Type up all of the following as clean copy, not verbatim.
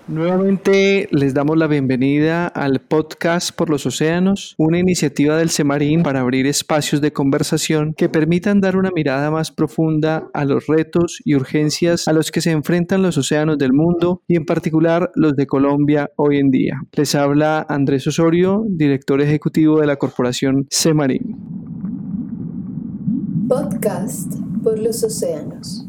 Nuevamente les damos la bienvenida al podcast por los océanos, una iniciativa del SEMARIN para abrir espacios de conversación que permitan dar una mirada más profunda a los retos y urgencias a los que se enfrentan los océanos del mundo y en particular los de Colombia hoy en día. Les habla Andrés Osorio, director ejecutivo de la corporación SEMARIN. Podcast por los océanos.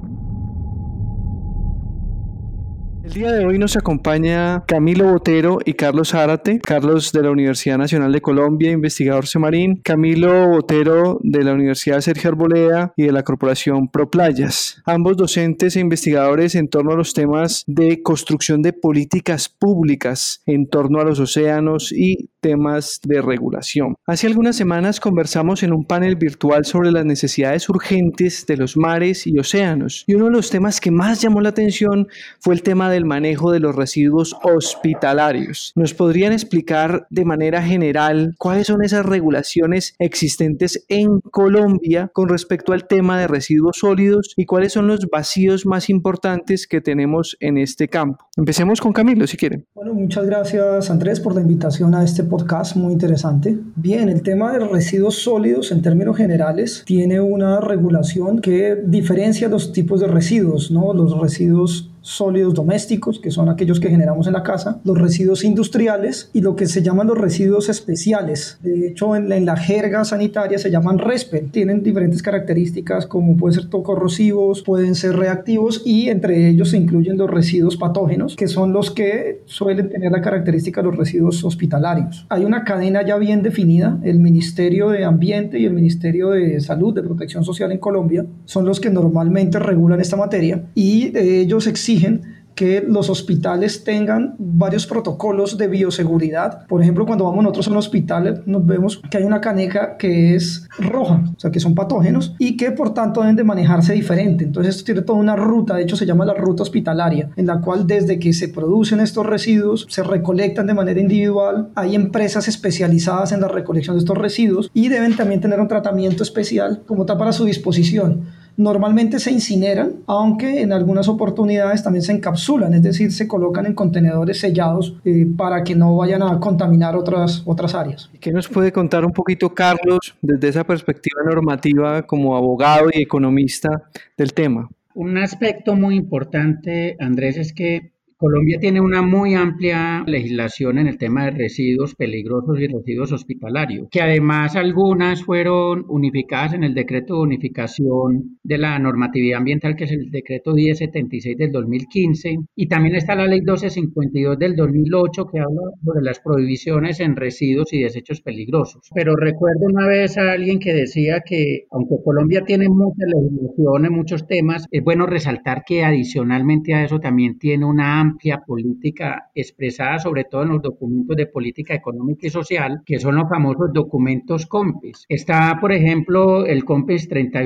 El día de hoy nos acompaña Camilo Botero y Carlos Zárate. Carlos de la Universidad Nacional de Colombia, investigador SEMARIN. Camilo Botero de la Universidad Sergio Arboleda y de la Corporación ProPlayas. Ambos docentes e investigadores en torno a los temas de construcción de políticas públicas en torno a los océanos y temas de regulación. Hace algunas semanas conversamos en un panel virtual sobre las necesidades urgentes de los mares y océanos. Y uno de los temas que más llamó la atención fue el tema del manejo de los residuos hospitalarios. ¿Nos podrían explicar de manera general cuáles son esas regulaciones existentes en Colombia con respecto al tema de residuos sólidos y cuáles son los vacíos más importantes que tenemos en este campo? Empecemos con Camilo, si quieren. Bueno, muchas gracias, Andrés, por la invitación a este podcast muy interesante. Bien, el tema de residuos sólidos en términos generales tiene una regulación que diferencia los tipos de residuos, ¿no? Los residuos sólidos domésticos, que son aquellos que generamos en la casa, los residuos industriales y lo que se llaman los residuos especiales. De hecho, en la jerga sanitaria se llaman RESPE. Tienen diferentes características como pueden ser corrosivos, pueden ser reactivos y entre ellos se incluyen los residuos patógenos, que son los que suelen tener la característica de los residuos hospitalarios. Hay una cadena ya bien definida. El Ministerio de Ambiente y el Ministerio de Salud, de Protección Social en Colombia, son los que normalmente regulan esta materia y ellos exigen que los hospitales tengan varios protocolos de bioseguridad. Por ejemplo, cuando vamos nosotros a un hospital, nos vemos que hay una caneca que es roja, o sea, que son patógenos y que por tanto deben de manejarse diferente. Entonces esto tiene toda una ruta, de hecho se llama la ruta hospitalaria, en la cual desde que se producen estos residuos, se recolectan de manera individual. Hay empresas especializadas en la recolección de estos residuos y deben también tener un tratamiento especial como está para su disposición. Normalmente se incineran, aunque en algunas oportunidades también se encapsulan, es decir, se colocan en contenedores sellados para que no vayan a contaminar otras áreas. ¿Qué nos puede contar un poquito, Carlos, desde esa perspectiva normativa como abogado y economista del tema? Un aspecto muy importante, Andrés, es que Colombia tiene una muy amplia legislación en el tema de residuos peligrosos y residuos hospitalarios, que además algunas fueron unificadas en el decreto de unificación de la normatividad ambiental, que es el decreto 1076 del 2015, y también está la ley 1252 del 2008, que habla sobre las prohibiciones en residuos y desechos peligrosos. Pero recuerdo una vez a alguien que decía que, aunque Colombia tiene mucha legislación en muchos temas, es bueno resaltar que adicionalmente a eso también tiene una amplia política expresada sobre todo en los documentos de política económica y social, que son los famosos documentos COMPES. Está, por ejemplo, el COMPES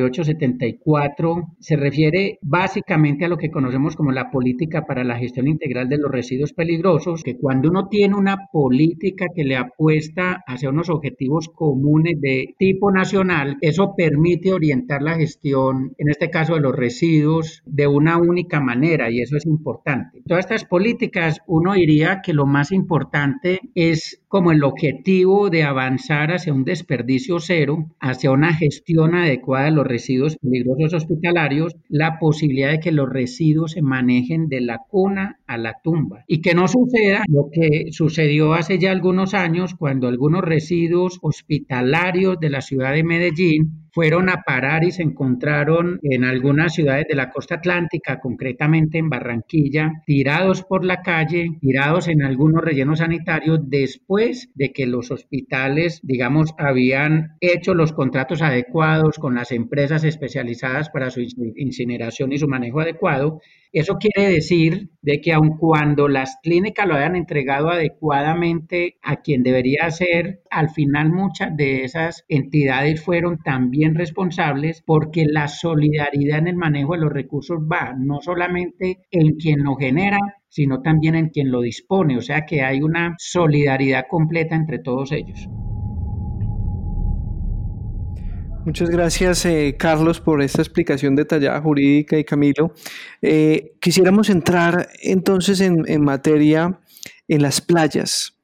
3874, se refiere básicamente a lo que conocemos como la política para la gestión integral de los residuos peligrosos, que cuando uno tiene una política que le apuesta hacia unos objetivos comunes de tipo nacional, eso permite orientar la gestión, en este caso de los residuos, de una única manera, y eso es importante. Todas estas políticas, uno diría que lo más importante es como el objetivo de avanzar hacia un desperdicio cero, hacia una gestión adecuada de los residuos peligrosos hospitalarios, la posibilidad de que los residuos se manejen de la cuna a la tumba y que no suceda lo que sucedió hace ya algunos años cuando algunos residuos hospitalarios de la ciudad de Medellín fueron a parar y se encontraron en algunas ciudades de la costa atlántica, concretamente en Barranquilla, tirados por la calle, tirados en algunos rellenos sanitarios después de que los hospitales, digamos, habían hecho los contratos adecuados con las empresas especializadas para su incineración y su manejo adecuado. Eso quiere decir de que aun cuando las clínicas lo hayan entregado adecuadamente a quien debería ser, al final muchas de esas entidades fueron también responsables porque la solidaridad en el manejo de los recursos va no solamente en quien lo genera, sino también en quien lo dispone, o sea que hay una solidaridad completa entre todos ellos. Muchas gracias, Carlos, por esta explicación detallada jurídica y Camilo. Quisiéramos entrar entonces en materia en las playas.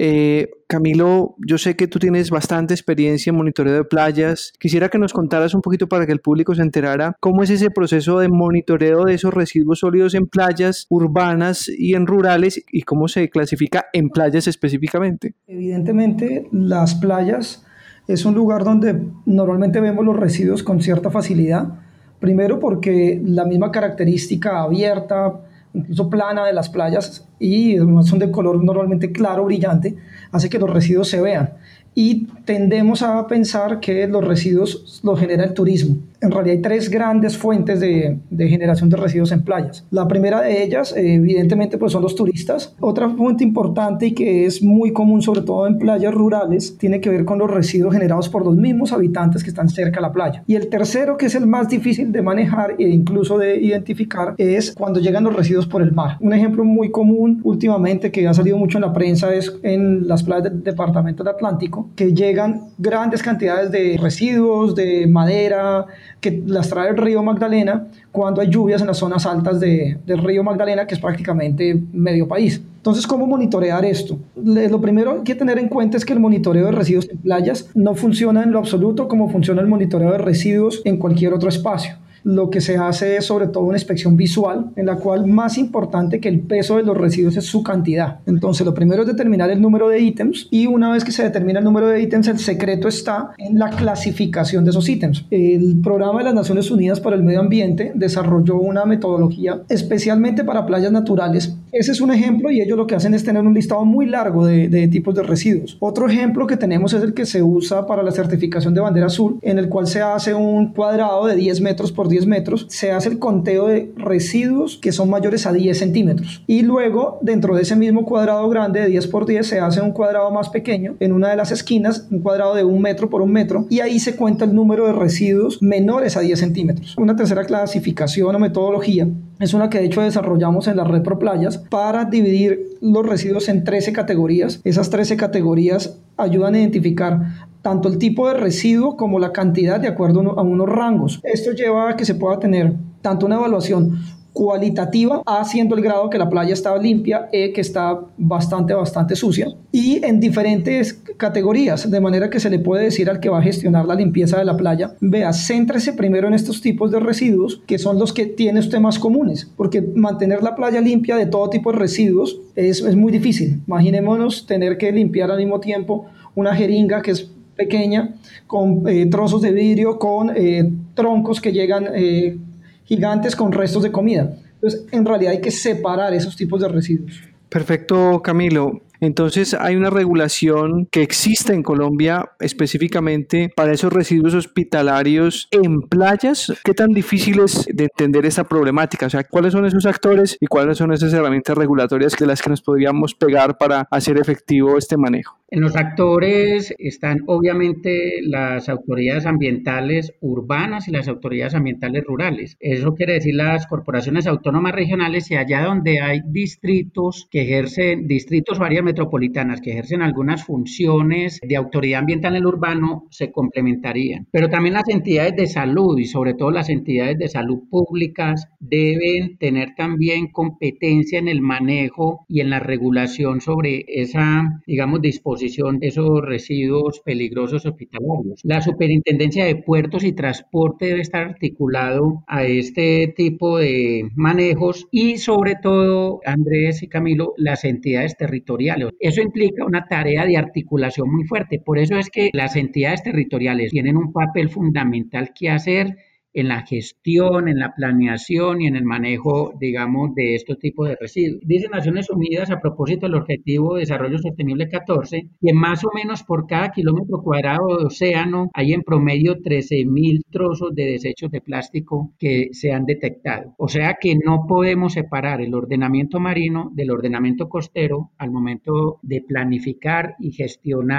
Camilo, yo sé que tú tienes bastante experiencia en monitoreo de playas. Quisiera que nos contaras un poquito para que el público se enterara cómo es ese proceso de monitoreo de esos residuos sólidos en playas urbanas y en rurales y cómo se clasifica en playas específicamente. Evidentemente, las playas es un lugar donde normalmente vemos los residuos con cierta facilidad. Primero porque la misma característica abierta, incluso plana de las playas y son de color normalmente claro, brillante, hace que los residuos se vean. Y tendemos a pensar que los residuos los genera el turismo. En realidad hay tres grandes fuentes de generación de residuos en playas. La primera de ellas, evidentemente, pues son los turistas. Otra fuente importante y que es muy común, sobre todo en playas rurales, tiene que ver con los residuos generados por los mismos habitantes que están cerca de la playa. Y el tercero, que es el más difícil de manejar e incluso de identificar, es cuando llegan los residuos por el mar. Un ejemplo muy común últimamente que ha salido mucho en la prensa es en las playas del departamento del Atlántico, que llegan grandes cantidades de residuos, de madera, que las trae el río Magdalena cuando hay lluvias en las zonas altas del río Magdalena, que es prácticamente medio país. Entonces, ¿cómo monitorear esto? Lo primero que hay que tener en cuenta es que el monitoreo de residuos en playas no funciona en lo absoluto como funciona el monitoreo de residuos en cualquier otro espacio. Lo que se hace es sobre todo una inspección visual, en la cual más importante que el peso de los residuos es su cantidad. Entonces, lo primero es determinar el número de ítems y una vez que se determina el número de ítems, el secreto está en la clasificación de esos ítems. El Programa de las Naciones Unidas para el Medio Ambiente desarrolló una metodología especialmente para playas naturales. Ese es un ejemplo y ellos lo que hacen es tener un listado muy largo de tipos de residuos. Otro ejemplo que tenemos es el que se usa para la certificación de bandera azul, en el cual se hace un cuadrado de 10 metros por 10 metros, se hace el conteo de residuos que son mayores a 10 centímetros y luego dentro de ese mismo cuadrado grande de 10 por 10 se hace un cuadrado más pequeño en una de las esquinas, un cuadrado de 1 metro por 1 metro y ahí se cuenta el número de residuos menores a 10 centímetros. Una tercera clasificación o metodología es una que de hecho desarrollamos en la red ProPlayas para dividir los residuos en 13 categorías. Esas 13 categorías ayudan a identificar tanto el tipo de residuo como la cantidad de acuerdo a unos rangos. Esto lleva a que se pueda tener tanto una evaluación cualitativa, A siendo el grado que la playa está limpia, E que está bastante sucia, y en diferentes categorías, de manera que se le puede decir al que va a gestionar la limpieza de la playa, vea, céntrese primero en estos tipos de residuos, que son los que tiene usted más comunes, porque mantener la playa limpia de todo tipo de residuos es muy difícil. Imaginémonos tener que limpiar al mismo tiempo una jeringa que es pequeña, con trozos de vidrio, con troncos que llegan gigantes con restos de comida. Entonces, en realidad hay que separar esos tipos de residuos. Perfecto, Camilo. Entonces, hay una regulación que existe en Colombia específicamente para esos residuos hospitalarios en playas. ¿Qué tan difícil es de entender esta problemática? O sea, ¿cuáles son esos actores y cuáles son esas herramientas regulatorias de las que nos podríamos pegar para hacer efectivo este manejo? En los actores están obviamente las autoridades ambientales urbanas y las autoridades ambientales rurales. Eso quiere decir las corporaciones autónomas regionales y allá donde hay distritos que ejercen, distritos o áreas metropolitanas que ejercen algunas funciones de autoridad ambiental en el urbano, se complementarían. Pero también las entidades de salud y sobre todo las entidades de salud públicas deben tener también competencia en el manejo y en la regulación sobre esa, digamos, disposición de esos residuos peligrosos hospitalarios. La Superintendencia de Puertos y Transporte debe estar articulado a este tipo de manejos y sobre todo, Andrés y Camilo, las entidades territoriales. Eso implica una tarea de articulación muy fuerte. Por eso es que las entidades territoriales tienen un papel fundamental que hacer en la gestión, en la planeación y en el manejo, digamos, de estos tipos de residuos. Dice Naciones Unidas a propósito del Objetivo de Desarrollo Sostenible 14, que más o menos por cada kilómetro cuadrado de océano hay en promedio 13.000 trozos de desechos de plástico que se han detectado. O sea que no podemos separar el ordenamiento marino del ordenamiento costero al momento de planificar y gestionar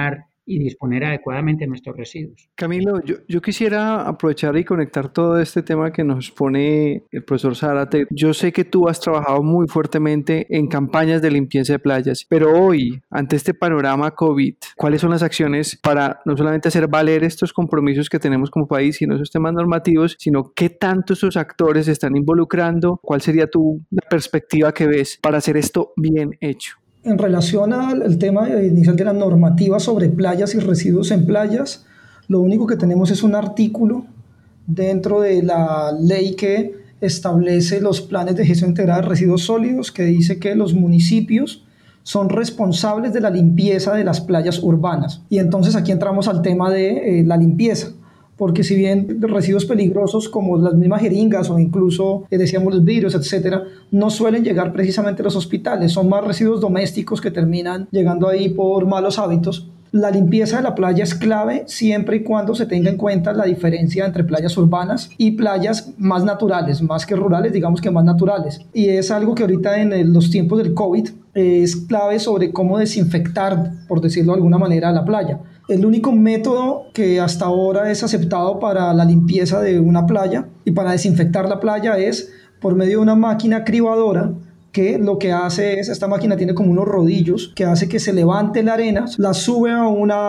y disponer adecuadamente nuestros residuos. Camilo, yo quisiera aprovechar y conectar todo este tema que nos pone el profesor Zárate. Yo sé que tú has trabajado muy fuertemente en campañas de limpieza de playas, pero hoy, ante este panorama COVID, ¿cuáles son las acciones para no solamente hacer valer estos compromisos que tenemos como país, sino esos temas normativos, sino qué tanto esos actores se están involucrando? ¿Cuál sería la perspectiva que ves para hacer esto bien hecho? En relación al tema inicial de la normativa sobre playas y residuos en playas, lo único que tenemos es un artículo dentro de la ley que establece los planes de gestión integrada de residuos sólidos, que dice que los municipios son responsables de la limpieza de las playas urbanas. Y entonces aquí entramos al tema de la limpieza, porque si bien residuos peligrosos como las mismas jeringas o incluso, decíamos, los vidrios, etcétera, no suelen llegar precisamente a los hospitales, son más residuos domésticos que terminan llegando ahí por malos hábitos. La limpieza de la playa es clave siempre y cuando se tenga en cuenta la diferencia entre playas urbanas y playas más naturales, más que rurales, digamos que más naturales. Y es algo que ahorita en los tiempos del COVID es clave sobre cómo desinfectar, por decirlo de alguna manera, la playa. El único método que hasta ahora es aceptado para la limpieza de una playa y para desinfectar la playa es por medio de una máquina cribadora, que lo que hace es, esta máquina tiene como unos rodillos que hace que se levante la arena, la sube a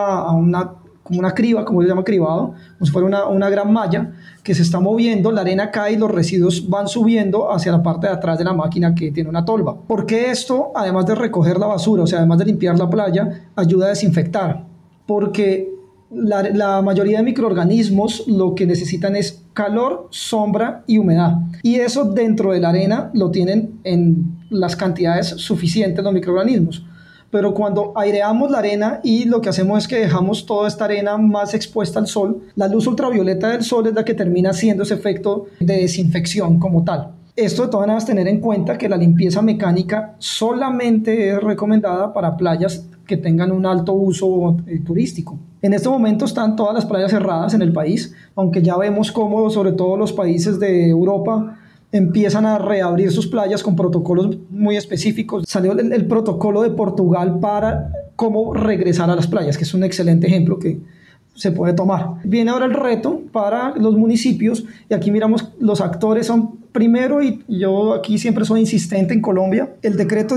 como una criba, como se llama cribado, como si fuera una gran malla que se está moviendo, la arena cae y los residuos van subiendo hacia la parte de atrás de la máquina que tiene una tolva. ¿Por qué esto, además de recoger la basura, o sea, además de limpiar la playa, ayuda a desinfectar? Porque la mayoría de microorganismos lo que necesitan es calor, sombra y humedad. Y eso dentro de la arena lo tienen en las cantidades suficientes los microorganismos. Pero cuando aireamos la arena y lo que hacemos es que dejamos toda esta arena más expuesta al sol, la luz ultravioleta del sol es la que termina haciendo ese efecto de desinfección como tal. Esto de todas maneras tener en cuenta que la limpieza mecánica solamente es recomendada para playas que tengan un alto uso turístico. En este momento están todas las playas cerradas en el país, aunque ya vemos cómo sobre todo los países de Europa empiezan a reabrir sus playas con protocolos muy específicos. Salió el protocolo de Portugal para cómo regresar a las playas, que es un excelente ejemplo que se puede tomar. Viene ahora el reto para los municipios y aquí miramos los actores son primero, y yo aquí siempre soy insistente en Colombia, el decreto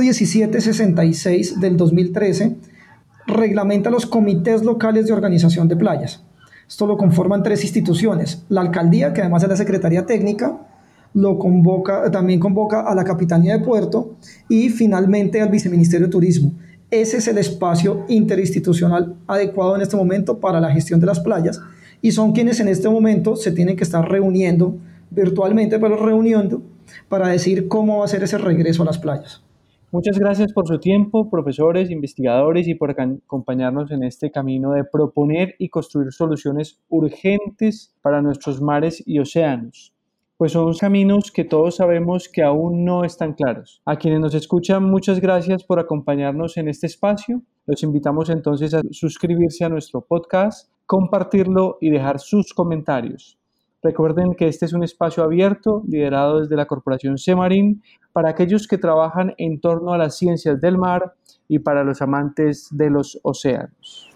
1766 del 2013 reglamenta los comités locales de organización de playas. Esto lo conforman 3 instituciones, la alcaldía, que además es la secretaría técnica, también convoca a la Capitanía de Puerto y finalmente al Viceministerio de Turismo. Ese es el espacio interinstitucional adecuado en este momento para la gestión de las playas y son quienes en este momento se tienen que estar reuniendo virtualmente, pero reuniendo para decir cómo va a ser ese regreso a las playas. Muchas gracias por su tiempo, profesores, investigadores, y por acompañarnos en este camino de proponer y construir soluciones urgentes para nuestros mares y océanos. Pues son caminos que todos sabemos que aún no están claros. A quienes nos escuchan, muchas gracias por acompañarnos en este espacio. Los invitamos entonces a suscribirse a nuestro podcast, compartirlo y dejar sus comentarios. Recuerden que este es un espacio abierto, liderado desde la Corporación Semarin, para aquellos que trabajan en torno a las ciencias del mar y para los amantes de los océanos.